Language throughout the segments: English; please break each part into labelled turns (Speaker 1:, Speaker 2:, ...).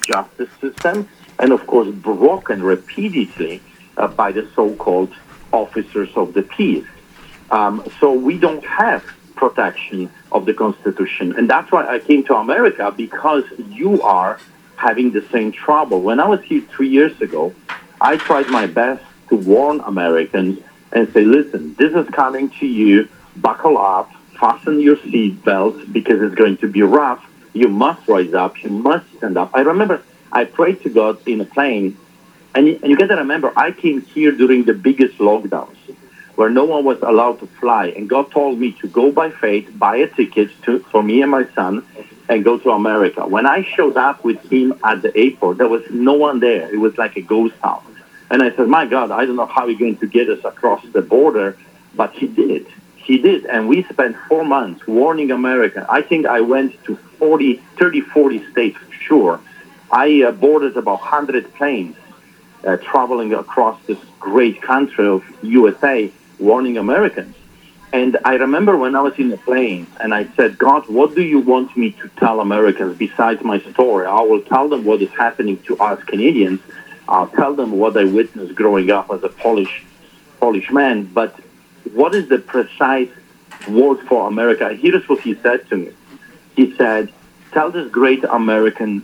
Speaker 1: justice system, and of course broken repeatedly by the so-called officers of the peace. So we don't have protection of the Constitution. And that's why I came to America, because you are having the same trouble. When I was here 3 years ago, I tried my best to warn Americans and say, listen, this is coming to you, buckle up, fasten your seat belts, because it's going to be rough. You must rise up, you must stand up. I remember I prayed to God in a plane, and you got to remember, I came here during the biggest lockdowns, where no one was allowed to fly. And God told me to go by faith, buy a ticket for me and my son, and go to America. When I showed up with him at the airport, there was no one there. It was like a ghost town. And I said, my God, I don't know how he's going to get us across the border, but he did. He did. And we spent 4 months warning America. I think I went to 40 states for sure. I boarded about 100 planes traveling across this great country of USA, warning Americans. And I remember when I was in the plane and I said, God, what do you want me to tell Americans besides my story? I will tell them what is happening to us Canadians. I'll tell them what I witnessed growing up as a Polish man. But what is the precise word for America? Here's what he said to me. He said, tell this great American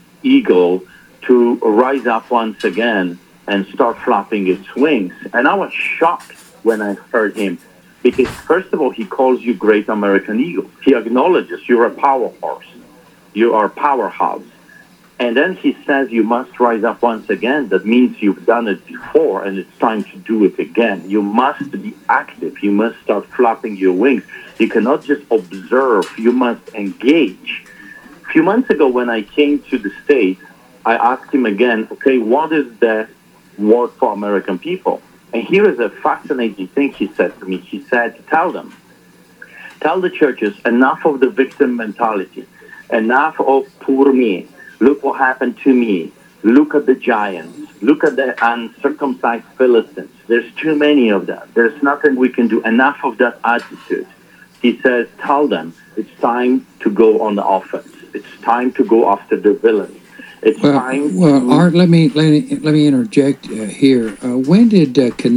Speaker 1: eagle to rise up once again and start flapping its wings. And I was shocked when I heard him, because first of all, he calls you great American eagle. He acknowledges you're a power horse. You are a powerhouse. And then he says you must rise up once again. That means you've done it before and it's time to do it again. You must be active. You must start flapping your wings. You cannot just observe. You must engage. A few months ago when I came to the States, I asked him again, okay, what is the word for American people? And here is a fascinating thing he said to me. He said, tell the churches, enough of the victim mentality, enough of poor me. Look what happened to me. Look at the giants. Look at the uncircumcised Philistines. There's too many of them. There's nothing we can do. Enough of that attitude. He says, tell them it's time to go on the offense. It's time to go after the villains. It's time.
Speaker 2: Well, Art, let me interject here. When did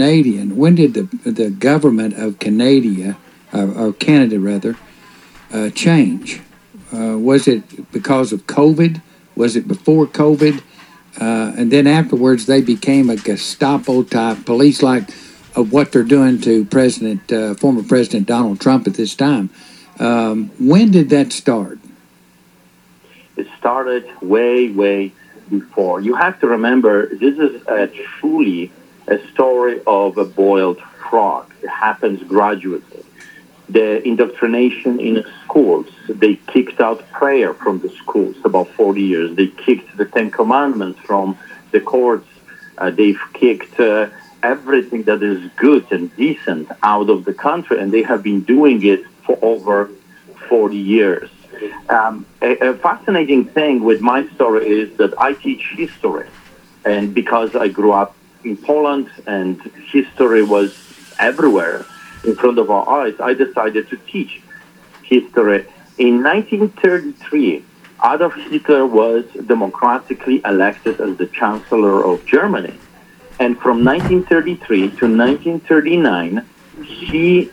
Speaker 2: the government of Canada, or Canada rather, change? Was it because of COVID? Was it before COVID? And then afterwards, they became a Gestapo type police, like of what they're doing to former President Donald Trump at this time. When did that start?
Speaker 1: It started way before. You have to remember, this is truly a story of a boiled frog. It happens gradually. The indoctrination in schools, they kicked out prayer from the schools about 40 years. They kicked the Ten Commandments from the courts. They've kicked everything that is good and decent out of the country, and they have been doing it for over 40 years. A fascinating thing with my story is that I teach history. And because I grew up in Poland and history was everywhere in front of our eyes, I decided to teach history. In 1933, Adolf Hitler was democratically elected as the Chancellor of Germany. And from 1933 to 1939, he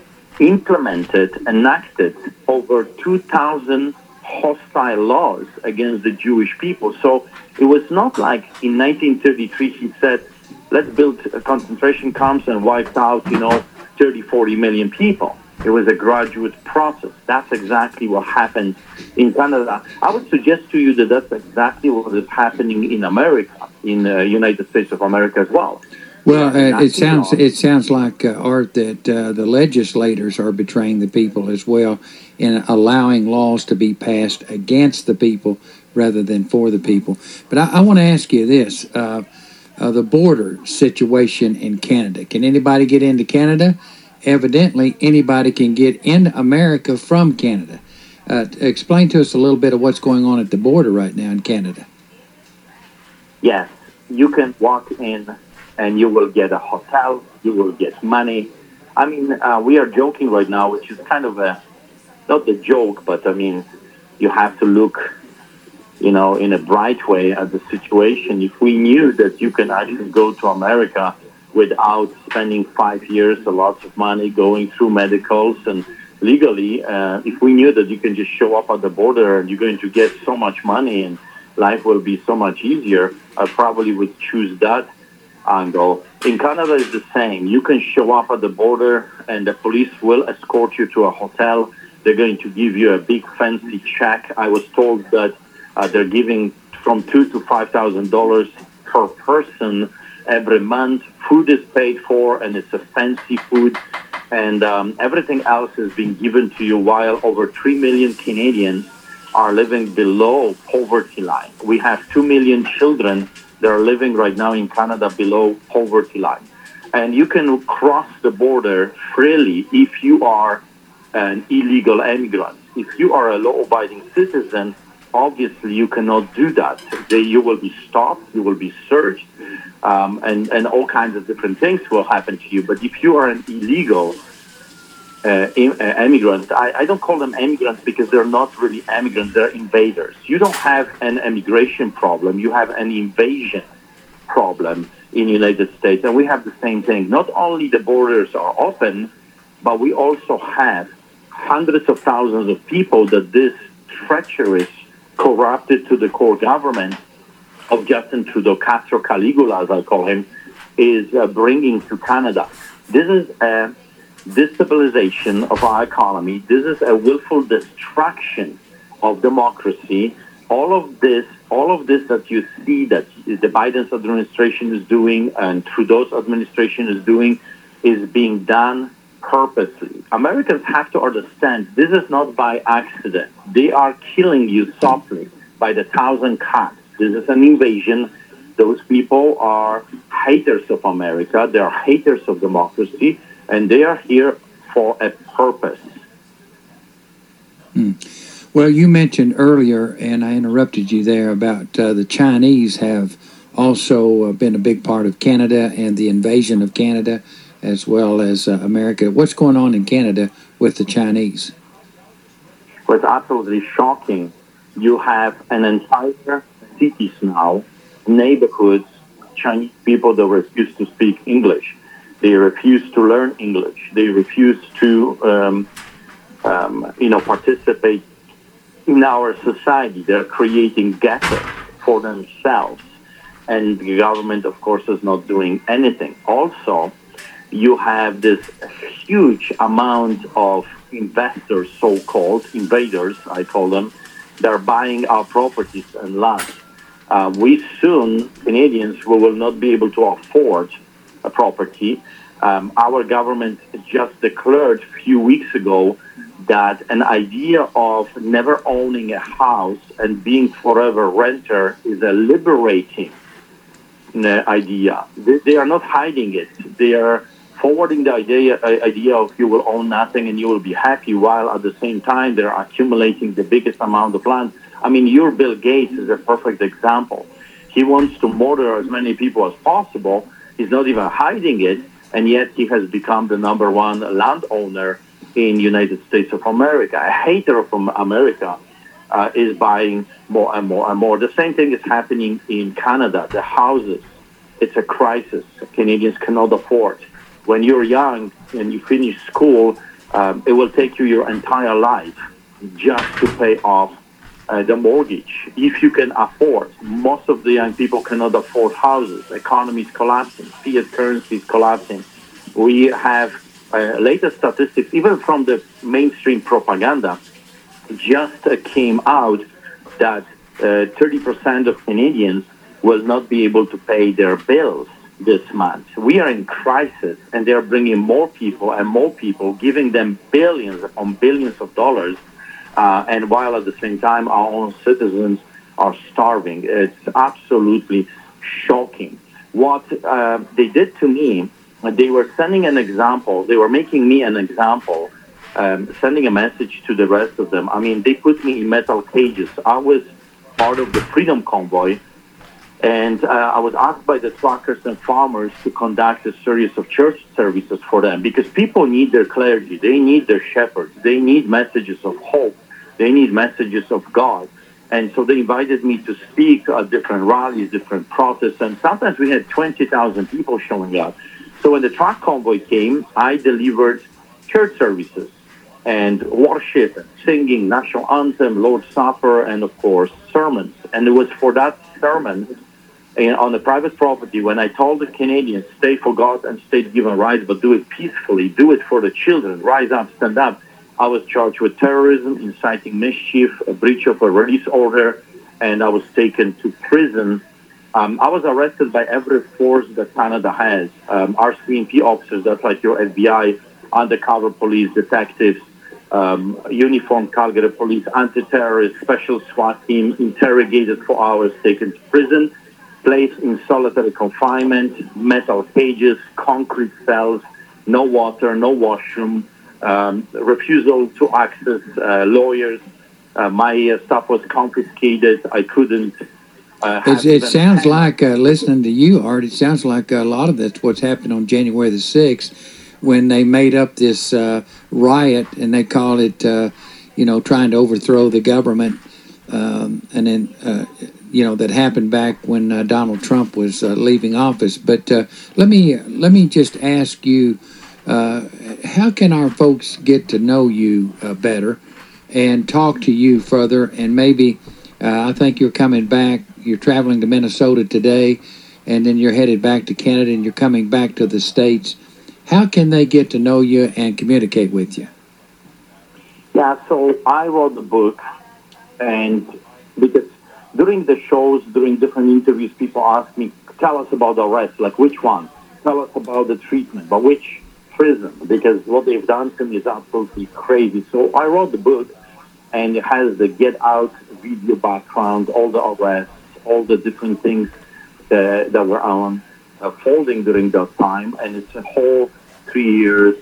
Speaker 1: enacted over 2,000 hostile laws against the Jewish people. So it was not like in 1933 he said, let's build concentration camps and wiped out, 30, 40 million people. It was a graduate process. That's exactly what happened in Canada. I would suggest to you that that's exactly what is happening in America, in the United States of America as well.
Speaker 2: Well, it sounds like, Art, that the legislators are betraying the people as well in allowing laws to be passed against the people rather than for the people. But I want to ask you this. The border situation in Canada. Can anybody get into Canada? Evidently, anybody can get into America from Canada. Explain to us a little bit of what's going on at the border right now in Canada.
Speaker 1: Yes, you can walk in and you will get a hotel, you will get money. I mean, we are joking right now, which is kind of not a joke, but I mean, you have to look in a bright way at the situation. If we knew that you can actually go to America without spending 5 years, a lot of money going through medicals and legally, if we knew that you can just show up at the border and you're going to get so much money and life will be so much easier, I probably would choose that angle. In Canada, it's the same. You can show up at the border and the police will escort you to a hotel. They're going to give you a big fancy check. I was told that they're giving from $2,000 to $5,000 per person every month. Food is paid for, and it's a fancy food. And everything else is being given to you, while over 3 million Canadians are living below poverty line. We have 2 million children that are living right now in Canada below poverty line. And you can cross the border freely if you are an illegal immigrant. If you are a law-abiding citizen, obviously you cannot do that. You will be stopped, you will be searched, and all kinds of different things will happen to you. But if you are an illegal immigrant, I don't call them immigrants because they're not really immigrants, they're invaders. You don't have an immigration problem, you have an invasion problem in the United States. And we have the same thing. Not only the borders are open, but we also have hundreds of thousands of people that this treacherous, corrupted to the core government of Justin Trudeau, Castro Caligula, as I call him, is bringing to Canada. This is a destabilization of our economy. This is a willful destruction of democracy. All of this that you see that the Biden's administration is doing and Trudeau's administration is doing is being done purposely. Americans have to understand this is not by accident. They are killing you softly by the 1,000 cuts. This is an invasion. Those people are haters of America. They are haters of democracy, and they are here for a purpose.
Speaker 2: Well, you mentioned earlier, and I interrupted you there, about the Chinese have also been a big part of Canada and the invasion of Canada, as well as America. What's going on in Canada with the Chinese?
Speaker 1: Well, it's absolutely shocking. You have an entire cities now, neighborhoods, Chinese people that refuse to speak English. They refuse to learn English. They refuse to, participate in our society. They're creating ghettos for themselves. And the government, of course, is not doing anything. Also, you have this huge amount of investors, so-called invaders, I call them, that are buying our properties and land. We soon, Canadians, we will not be able to afford a property. Our government just declared a few weeks ago that an idea of never owning a house and being forever renter is a liberating idea. They are not hiding it. They are forwarding the idea of you will own nothing and you will be happy, while at the same time they're accumulating the biggest amount of land. I mean, your Bill Gates is a perfect example. He wants to murder as many people as possible. He's not even hiding it, and yet he has become the number one landowner in the United States of America. A hater from America is buying more and more and more. The same thing is happening in Canada. The houses, it's a crisis. Canadians cannot afford. When you're young and you finish school, it will take you your entire life just to pay off the mortgage. If you can afford, most of the young people cannot afford houses. Economy is collapsing. Fiat currency is collapsing. We have latest statistics, even from the mainstream propaganda, just came out that 30% of Canadians will not be able to pay their bills this month. We are in crisis, and they are bringing more people and more people, giving them billions upon billions of dollars, and while at the same time our own citizens are starving. It's absolutely shocking. What they did to me, they were sending an example. They were making me an example, sending a message to the rest of them. I mean, they put me in metal cages. I was part of the Freedom Convoy, and I was asked by the truckers and farmers to conduct a series of church services for them, because people need their clergy. They need their shepherds. They need messages of hope. They need messages of God. And so they invited me to speak at different rallies, different protests, and sometimes we had 20,000 people showing up. So when the truck convoy came, I delivered church services and worship, and singing, national anthem, Lord's Supper, and of course, sermons. And it was for that sermon on the private property when I told the Canadians, stay for God and state-given rights, but do it peacefully, do it for the children, rise up, stand up. I was charged with terrorism, inciting mischief, a breach of a release order, and I was taken to prison. I was arrested by every force that Canada has, RCMP officers, that's like your FBI, undercover police, detectives, uniformed Calgary police, anti-terrorist, special SWAT team, interrogated for hours, taken to prison, placed in solitary confinement, metal cages, concrete cells, no water, no washroom, refusal to access lawyers. My stuff was confiscated. I couldn't.
Speaker 2: It sounds like, listening to you, Art, it sounds like a lot of that's what's happened on January the 6th when they made up this riot, and they call it, trying to overthrow the government. And then, that happened back when Donald Trump was leaving office. But let me just ask you, how can our folks get to know you better and talk to you further? And maybe, I think you're coming back, you're traveling to Minnesota today, and then you're headed back to Canada, and you're coming back to the States. How can they get to know you and communicate with you?
Speaker 1: Yeah, so I wrote the book, and because during the shows, during different interviews, people ask me, tell us about the arrest, like which one? Tell us about the treatment, but which prison? Because what they've done to me is absolutely crazy. So I wrote the book, and it has the Get Out video background, all the arrests, all the different things that were unfolding during that time. And it's a whole 4 years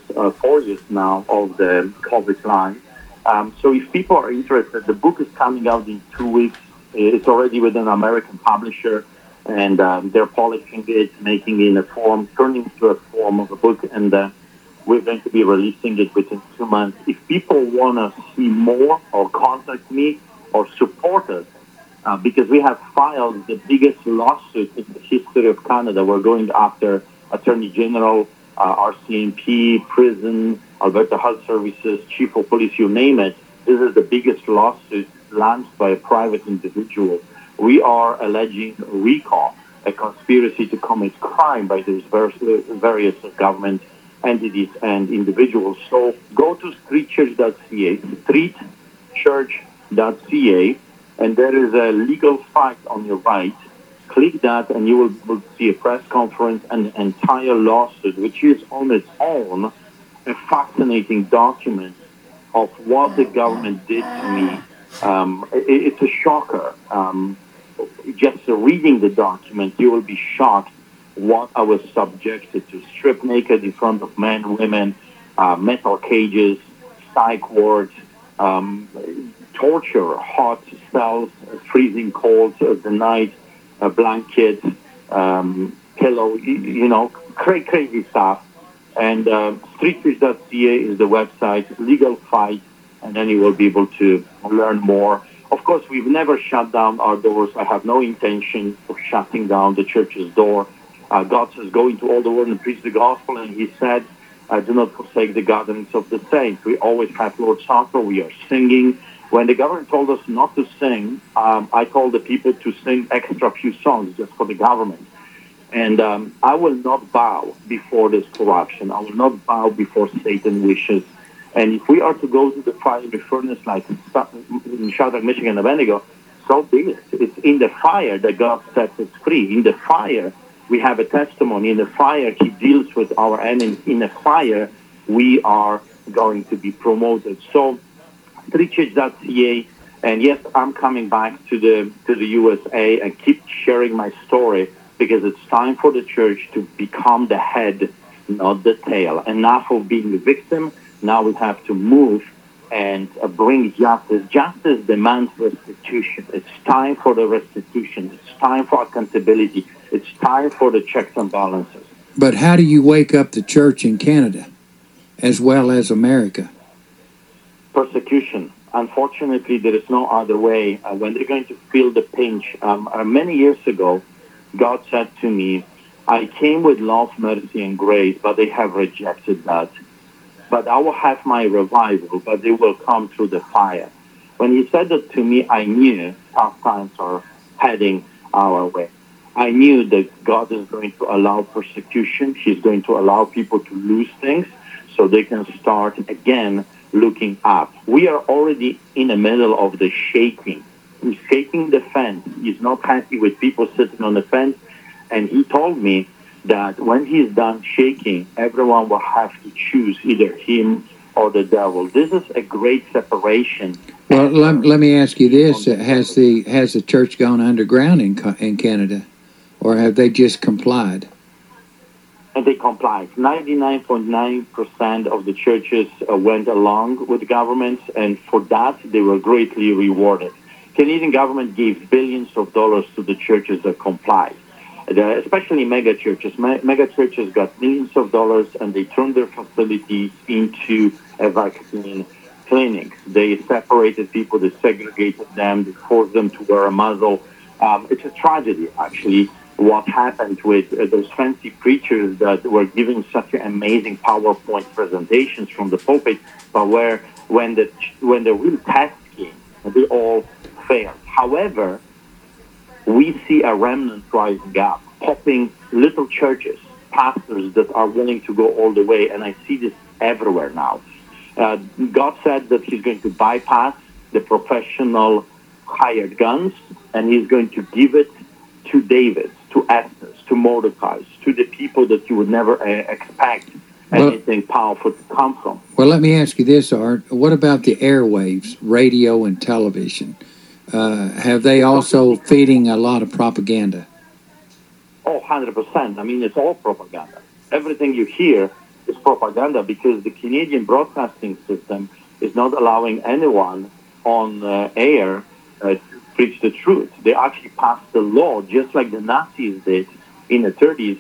Speaker 1: now of the COVID line. So if people are interested, the book is coming out in 2 weeks. It's already with an American publisher, and they're polishing it, making it in a form, turning into a form of a book, and we're going to be releasing it within 2 months. If people want to see more or contact me or support us, because we have filed the biggest lawsuit in the history of Canada. We're going after Attorney General, RCMP, prison, Alberta Health Services, Chief of Police, you name it. This is the biggest lawsuit launched by a private individual. We are alleging RICO, a conspiracy to commit crime by these various government entities and individuals. So go to streetchurch.ca, streetchurch.ca, and there is a legal fight on your right. Click that, and you will see a press conference and an entire lawsuit, which is on its own a fascinating document of what the government did to me. It's a shocker. Just reading the document, you will be shocked what I was subjected to. Stripped naked in front of men, women, metal cages, psych wards, torture, hot cells, freezing cold the night, blankets, pillow, crazy stuff. And streetchurch.ca is the website, legal fight, and then you will be able to learn more. Of course, we've never shut down our doors. I have no intention of shutting down the church's door. God says, go into all the world and preach the gospel, and he said, do not forsake the gatherings of the saints. We always have Lord's Supper. We are singing. When the government told us not to sing, I told the people to sing extra few songs just for the government. And I will not bow before this corruption. I will not bow before Satan's wishes. And if we are to go to the fiery furnace like in Shadrach, Michigan, and Abednego, so be it. It's in the fire that God sets us free. In the fire, we have a testimony. In the fire, he deals with our enemies. In the fire, we are going to be promoted. So, streetchurch.ca, and yes, I'm coming back to the USA and keep sharing my story, because it's time for the church to become the head, not the tail. Enough of being the victim. Now we have to move and bring justice. Justice demands restitution. It's time for the restitution. It's time for accountability. It's time for the checks and balances.
Speaker 2: But how do you wake up the church in Canada as well as America?
Speaker 1: Persecution. unfortunately, there is no other way. When they're going to feel the pinch, many years ago, God said to me, I came with love, mercy, and grace, but they have rejected that. But I will have my revival, but they will come through the fire. When he said that to me, I knew tough times are heading our way. I knew that God is going to allow persecution. He's going to allow people to lose things so they can start again looking up. We are already in the middle of the shaking. He's shaking the fence. He's not happy with people sitting on the fence. And he told me that when he's done shaking, everyone will have to choose either him or the devil. This is a great separation.
Speaker 2: Well, let me ask you this: has the church gone underground in Canada, or have they just complied?
Speaker 1: And they complied. 99.9% of the churches went along with the government, and for that they were greatly rewarded. Canadian government gave billions of dollars to the churches that complied. Especially mega churches. Mega churches got millions of dollars, and they turned their facilities into a vaccine clinics. They separated people, they segregated them, they forced them to wear a muzzle. It's a tragedy, actually, what happened with those fancy preachers that were giving such amazing PowerPoint presentations from the pulpit, but when the real test came, they all failed. However, we see a remnant rising up, popping little churches, pastors that are willing to go all the way, and I see this everywhere now. God said that he's going to bypass the professional hired guns, and he's going to give it to David, to Esther, to Mordecai, to the people that you would never expect anything powerful to come from.
Speaker 2: Well, let me ask you this, Art. What about the airwaves, radio and television? Have they also feeding a lot of propaganda?
Speaker 1: Oh, 100%. I mean, it's all propaganda. Everything you hear is propaganda because the Canadian broadcasting system is not allowing anyone on air to preach the truth. They actually passed the law, just like the Nazis did in the 30s,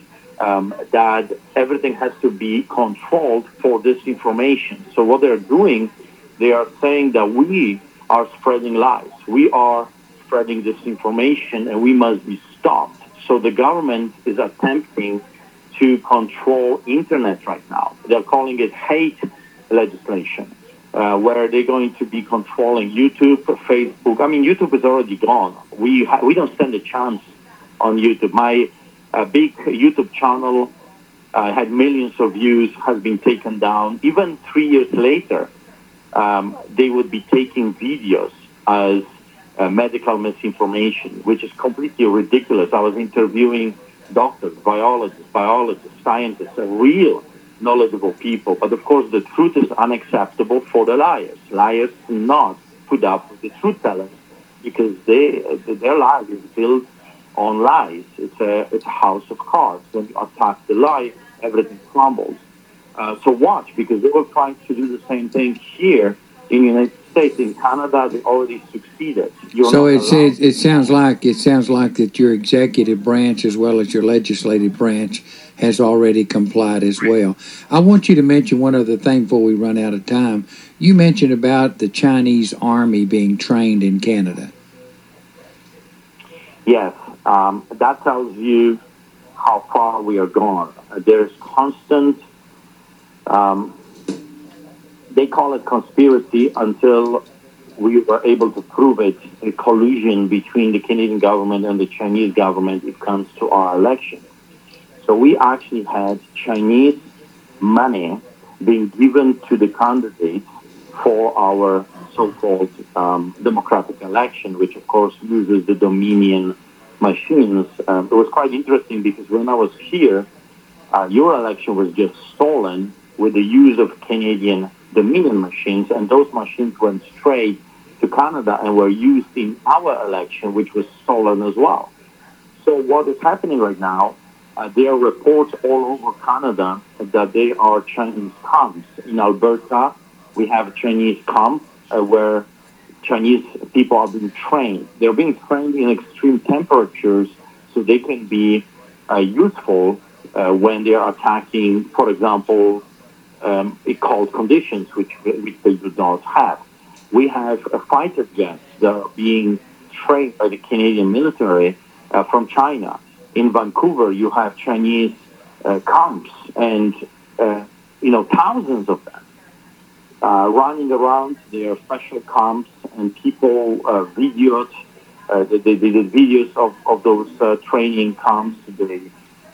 Speaker 1: that everything has to be controlled for disinformation. So what they're doing, they are saying that we are spreading lies. We are spreading disinformation, and we must be stopped. So the government is attempting to control internet right now. They're calling it hate legislation, where they're going to be controlling YouTube, Facebook. I mean, YouTube is already gone. We don't stand a chance on YouTube. My big YouTube channel had millions of views, has been taken down. Even 3 years later, they would be taking videos as medical misinformation, which is completely ridiculous. I was interviewing doctors, biologists, scientists, real knowledgeable people. But of course, the truth is unacceptable for the liars. Liars do not put up with the truth tellers because their life is built on lies. It's a house of cards. When you attack the lie, everything crumbles. So watch, because they were trying to do the same thing here in the United States. In Canada, they already succeeded.
Speaker 2: So it sounds like that your executive branch as well as your legislative branch has already complied as well. I want you to mention one other thing before we run out of time. You mentioned about the Chinese army being trained in Canada.
Speaker 1: Yes, that tells you how far we are gone. There's constant, they call it conspiracy until we were able to prove it, a collusion between the Canadian government and the Chinese government when it comes to our election. So we actually had Chinese money being given to the candidates for our so-called democratic election, which of course uses the Dominion machines. It was quite interesting because when I was here, your election was just stolen with the use of Canadian Dominion machines, and those machines went straight to Canada and were used in our election, which was stolen as well. So what is happening right now, there are reports all over Canada that there are Chinese camps. In Alberta, we have a Chinese camp where Chinese people are being trained. They're being trained in extreme temperatures so they can be useful when they are attacking, for example, cold conditions, which they do not have. We have fighter jets that are being trained by the Canadian military from China. In Vancouver, you have Chinese camps and, thousands of them running around their special camps, and people videoed. They did videos of those training camps. They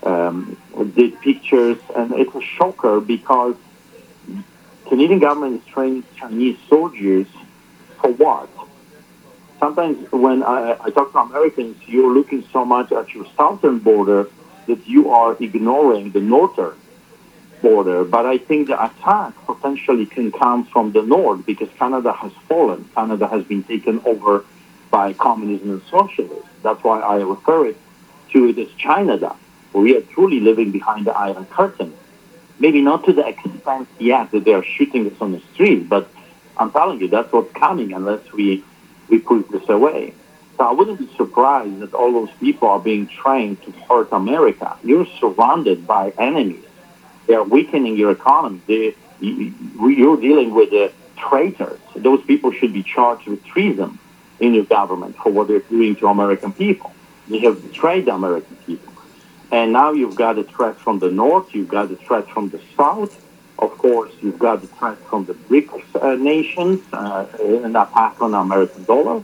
Speaker 1: did pictures, and it's a shocker because Canadian government is training Chinese soldiers for what? Sometimes when I talk to Americans, you're looking so much at your southern border that you are ignoring the northern border. But I think the attack potentially can come from the north because Canada has fallen. Canada has been taken over by communism and socialism. That's why I refer to it as China. We are truly living behind the Iron Curtain. Maybe not to the extent yet that they are shooting us on the street, but I'm telling you, that's what's coming unless we push this away. So I wouldn't be surprised that all those people are being trained to hurt America. You're surrounded by enemies. They are weakening your economy. You're dealing with traitors. Those people should be charged with treason in your government for what they're doing to American people. They have betrayed the American people. And now you've got a threat from the north, you've got a threat from the south. Of course, you've got the threat from the BRICS nations, an attack on the American dollar.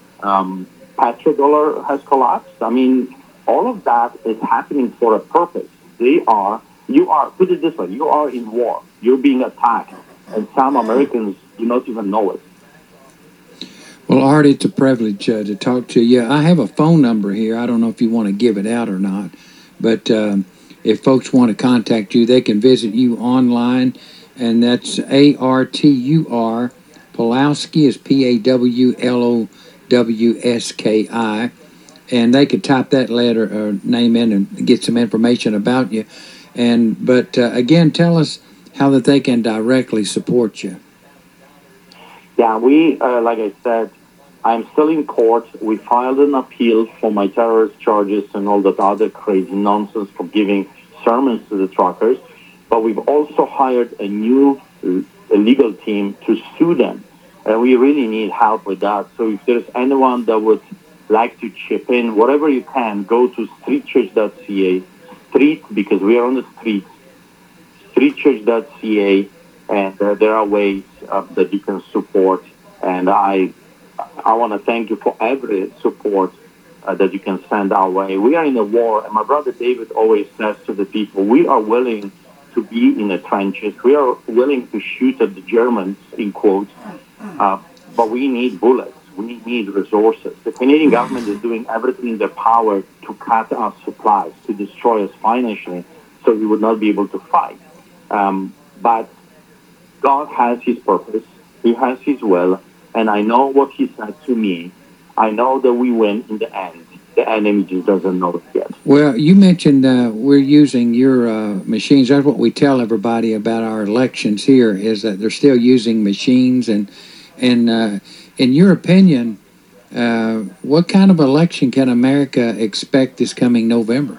Speaker 1: Petrodollar has collapsed. I mean, all of that is happening for a purpose. You are, put it this way, you are in war. You're being attacked. And some Americans do not even know it.
Speaker 2: Well, Art, it's a privilege to talk to you. I have a phone number here. I don't know if you want to give it out or not. But if folks want to contact you, they can visit you online. And that's ARTUR. Pawlowski is PAWLOWSKI. And they could type that letter or name in and get some information about you. But again, tell us how that they can directly support you.
Speaker 1: Yeah, we, like I said, I'm still in court. We filed an appeal for my terrorist charges and all that other crazy nonsense for giving sermons to the truckers. But we've also hired a new legal team to sue them. And we really need help with that. So if there's anyone that would like to chip in, whatever you can, go to streetchurch.ca, street, because we are on the streets, streetchurch.ca, and there are ways that you can support. And I want to thank you for every support that you can send our way. We are in a war, and my brother David always says to the people, we are willing to be in the trenches. We are willing to shoot at the Germans, in quotes, but we need bullets. We need resources. The Canadian government is doing everything in their power to cut our supplies, to destroy us financially, so we would not be able to fight. But God has his purpose. He has his will. And I know what he said to me. I know that we win in the end. The enemy just doesn't know it yet.
Speaker 2: Well, you mentioned we're using your machines. That's what we tell everybody about our elections here, is that they're still using machines. And in your opinion, what kind of election can America expect this coming November?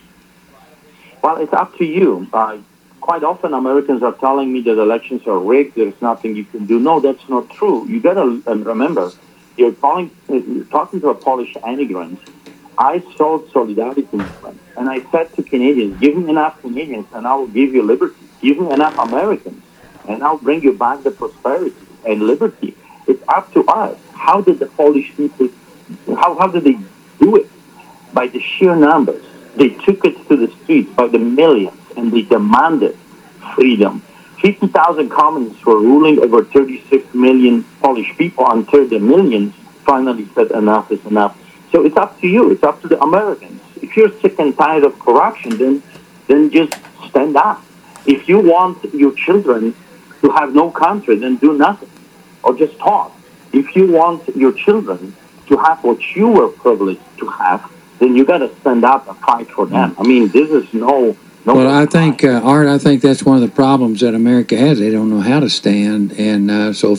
Speaker 1: Well, it's up to you. Quite often Americans are telling me that elections are rigged, there's nothing you can do. No, that's not true. You got to remember, you're talking to a Polish immigrant. I sold Solidarity movement, and I said to Canadians, give me enough Canadians and I will give you liberty. Give me enough Americans and I'll bring you back the prosperity and liberty. It's up to us. How did the Polish people, how did they do it? By the sheer numbers. They took it to the streets by the millions, and they demanded freedom. 50,000 communists were ruling over 36 million Polish people until the millions finally said enough is enough. So it's up to you. It's up to the Americans. If you're sick and tired of corruption, then just stand up. If you want your children to have no country, then do nothing or just talk. If you want your children to have what you were privileged to have, then you got to stand up and fight for them. I mean, this is no.
Speaker 2: Well, I think, Art, I think that's one of the problems that America has. They don't know how to stand. And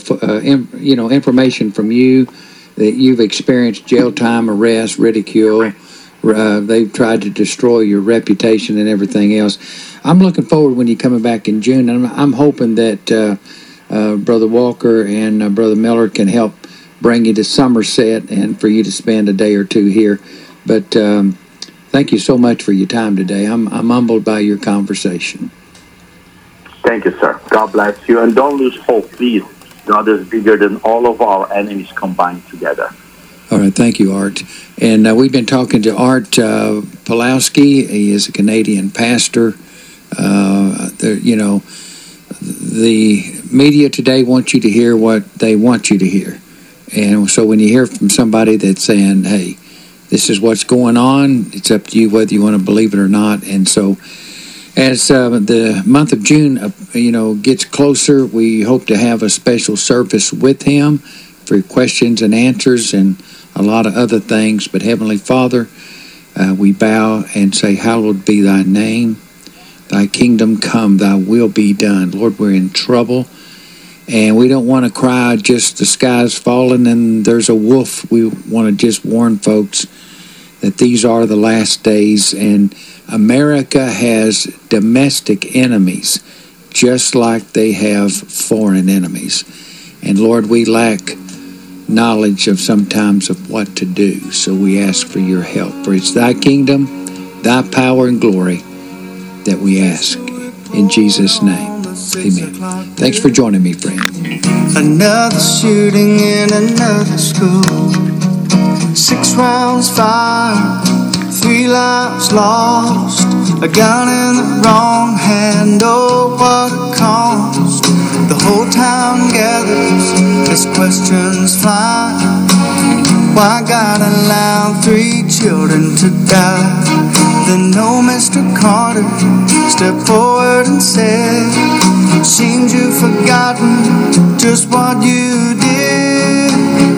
Speaker 2: information from you that you've experienced jail time, arrest, ridicule. They've tried to destroy your reputation and everything else. I'm looking forward when you're coming back in June. And I'm hoping that Brother Walker and Brother Miller can help bring you to Somerset and for you to spend a day or two here. But thank you so much for your time today. I'm humbled by your conversation.
Speaker 1: Thank you, sir. God bless you. And don't lose hope, please. God is bigger than all of our enemies combined together.
Speaker 2: All right. Thank you, Art. And we've been talking to Art Pawlowski. He is a Canadian pastor. The media today wants you to hear what they want you to hear. And so when you hear from somebody that's saying, hey, this is what's going on, it's up to you whether you want to believe it or not. And so as the month of June, gets closer, we hope to have a special service with him for questions and answers and a lot of other things. But Heavenly Father, we bow and say, hallowed be thy name. Thy kingdom come, thy will be done. Lord, we're in trouble, and we don't want to cry just the sky's falling and there's a wolf. We want to just warn folks that these are the last days, and America has domestic enemies just like they have foreign enemies. And Lord, we lack knowledge of sometimes of what to do, so we ask for your help. For it's thy kingdom, thy power and glory that we ask in Jesus' name. Amen. Thanks for joining me, friend.
Speaker 3: Another shooting in another school. 6 rounds fired, 3 lives lost. A gun in the wrong hand, oh what a cost. The whole town gathers as questions fly. Why God allowed 3 children to die? Then old Mr. Carter stepped forward and said, seems you've forgotten just what you did.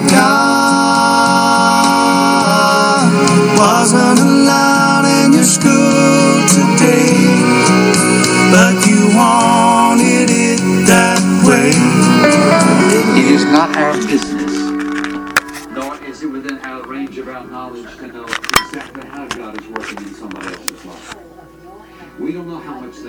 Speaker 3: God wasn't allowed in your school today, but you wanted it that way.
Speaker 2: It is not our business, nor is it within our range of our knowledge to know exactly how God is working in somebody else's life. We don't know how much they